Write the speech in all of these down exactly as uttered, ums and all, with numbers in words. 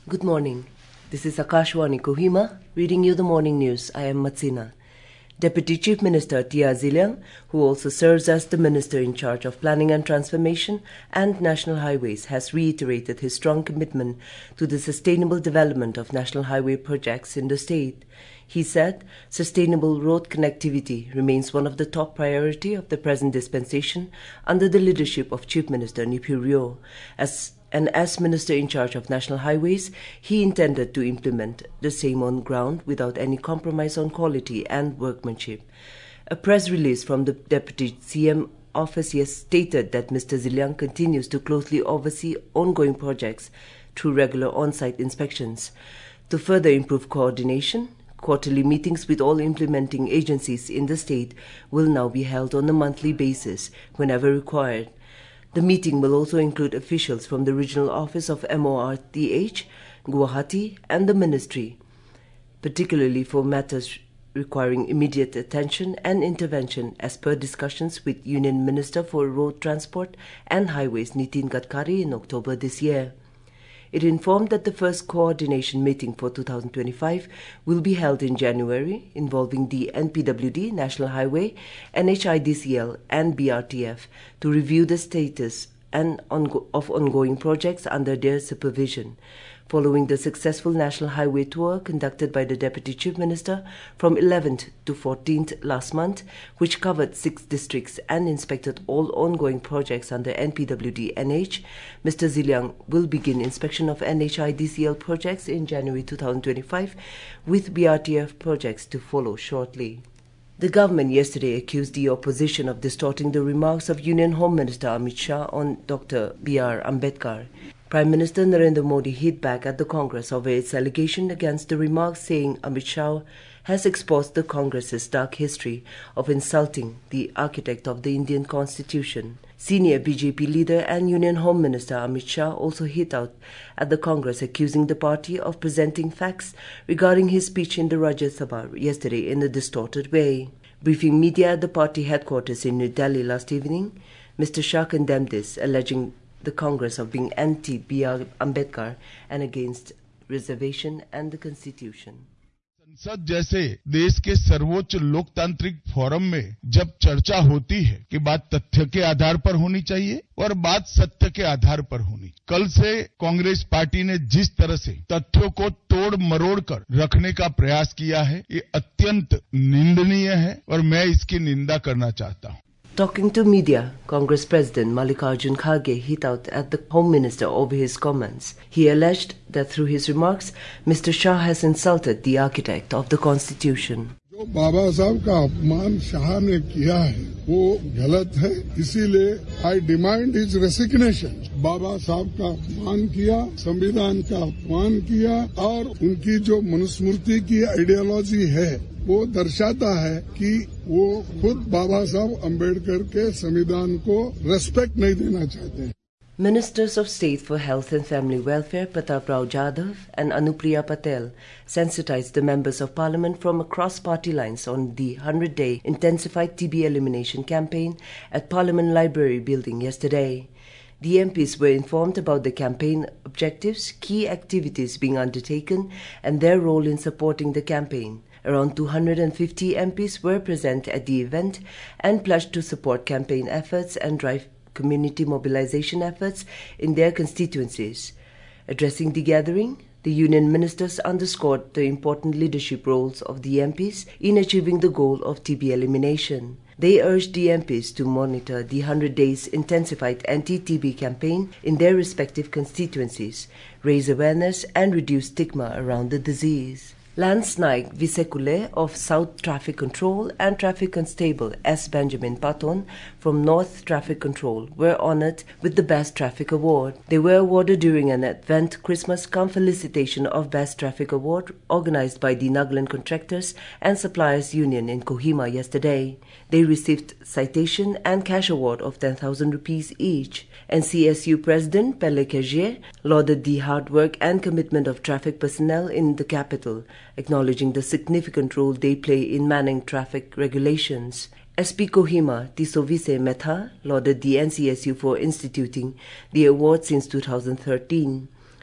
Good morning. This is Akashwani Kohima, reading you the morning news. I am Matsina. Deputy Chief Minister Tia Ziliang, who also serves as the Minister in charge of Planning and Transformation and National Highways, has reiterated his strong commitment to the sustainable development of national highway projects in the state. He said, sustainable road connectivity remains one of the top priority of the present dispensation under the leadership of Chief Minister Neiphiu Rio. As And as Minister in charge of National Highways, he intended to implement the same on ground without any compromise on quality and workmanship. A press release from the Deputy C M office yes stated that Mister Ziliang continues to closely oversee ongoing projects through regular on-site inspections. To further improve coordination, quarterly meetings with all implementing agencies in the state will now be held on a monthly basis whenever required. The meeting will also include officials from the regional office of M O R T H, Guwahati, and the ministry, particularly for matters requiring immediate attention and intervention as per discussions with Union Minister for Road Transport and Highways Nitin Gadkari in October this year. It informed that the first coordination meeting for two thousand twenty-five will be held in January, involving the N P W D, National Highway, N H I D C L and B R T F to review the status and ongo- of ongoing projects under their supervision, following the successful National Highway tour conducted by the Deputy Chief Minister from eleventh to fourteenth last month, which covered six districts and inspected all ongoing projects under N P W D N H. Mister Ziliang will begin inspection of N H I D C L projects in January two thousand twenty-five, with B R T F projects to follow shortly. The government yesterday accused the opposition of distorting the remarks of Union Home Minister Amit Shah on Doctor B R Ambedkar. Prime Minister Narendra Modi hit back at the Congress over its allegation against the remarks, saying Amit Shah has exposed the Congress's dark history of insulting the architect of the Indian Constitution. Senior B J P leader and Union Home Minister Amit Shah also hit out at the Congress, accusing the party of presenting facts regarding his speech in the Rajya Sabha yesterday in a distorted way. Briefing media at the party headquarters in New Delhi last evening, Mister Shah condemned this, alleging the Congress of being anti-B R Ambedkar and against reservation and the Constitution. संसद जैसे देश के सर्वोच्च लोकतांत्रिक forum में जब चर्चा होती है कि बात तथ्य के आधार पर होनी चाहिए और बात सत्य के आधार पर होनी। कल से कांग्रेस पार्टी ने जिस तरह से तथ्यों को तोड़ मरोड़ कर रखने का प्रयास किया है, ये अत्यंत निंदनीय है और मैं इसकी निंदा करना चाहता हूं। Talking to media, Congress President Mallikarjun Kharge hit out at the Home Minister over his comments. He alleged that through his remarks, Mister Shah has insulted the architect of the Constitution. जो बाबा साहब का अपमान शाह ने किया है वो गलत है, इसीलिए I demand his resignation. Baba Saheb का अपमान किया, संविधान का अपमान किया और उनकी जो मनुस्मृति की आइडियोलॉजी है वो दर्शाता है कि वो खुद बाबा साहब अम्बेडकर के संविधान को रेस्पेक्ट नहीं देना चाहते हैं। Ministers of State for Health and Family Welfare Pratap Rao Jadhav and Anupriya Patel sensitized the members of Parliament from across party lines on the one hundred day intensified T B elimination campaign at Parliament Library building yesterday. The M Ps were informed about the campaign objectives, key activities being undertaken, and their role in supporting the campaign. Around two hundred fifty M Ps were present at the event and pledged to support campaign efforts and drive community mobilization efforts in their constituencies. Addressing the gathering, the union ministers underscored the important leadership roles of the M Ps in achieving the goal of T B elimination. They urged the M Ps to monitor the one hundred days intensified anti-T B campaign in their respective constituencies, raise awareness and reduce stigma around the disease. Lance Naik Visekule of South Traffic Control and Traffic Constable S. Benjamin Paton from North Traffic Control were honored with the Best Traffic Award. They were awarded during an Advent Christmas cum felicitation of Best Traffic Award organized by the Nagaland Contractors and Suppliers Union in Kohima yesterday. They received citation and cash award of ten thousand rupees each. N C S U President Pelle Kergier lauded the hard work and commitment of traffic personnel in the capital, acknowledging the significant role they play in manning traffic regulations. S P Kohima Tisovise Metha lauded the N C S U for instituting the award since two thousand thirteen.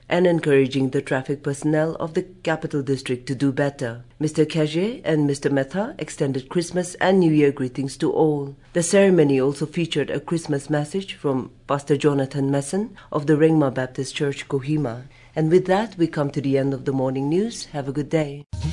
and encouraging the traffic personnel of the capital district to do better. Mister Kage and Mister Metha extended Christmas and New Year greetings to all. The ceremony also featured a Christmas message from Pastor Jonathan Messon of the Rengma Baptist Church, Kohima. And with that, we come to the end of the morning news. Have a good day.